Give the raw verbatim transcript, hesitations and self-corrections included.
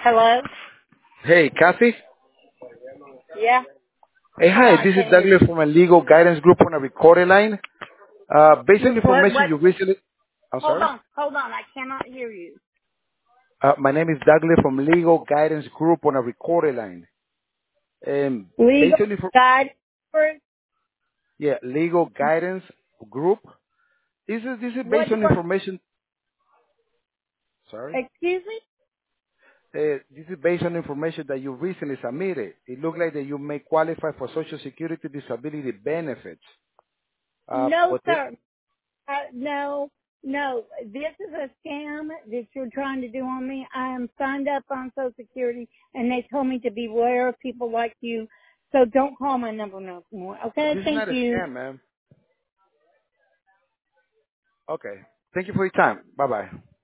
Hello? Hey, Kathy. Yeah. Hey, Hold hi. on, I This is can't hear Douglas you. from a legal guidance group on a recorded line. Uh, based on Wh- What, information what? you recently, I'm Hold sorry. on, hold on, I cannot hear you. Uh, my name is Douglas from Legal Guidance Group on a recorded line. Um, Legal based on info- guide for, yeah, Legal Guidance Group. This is this is what, based on what, information. Sorry. excuse me? Uh, this is based on information that you recently submitted. It looks like that you may qualify for Social Security disability benefits. Uh, No, but this, sir. Uh, no, no. This is a scam that you're trying to do on me. I am signed up on Social Security, and they told me to beware of people like you. So don't call my number no more. Okay? this is Thank not a you. scam, man. Okay. Thank you for your time. Bye bye.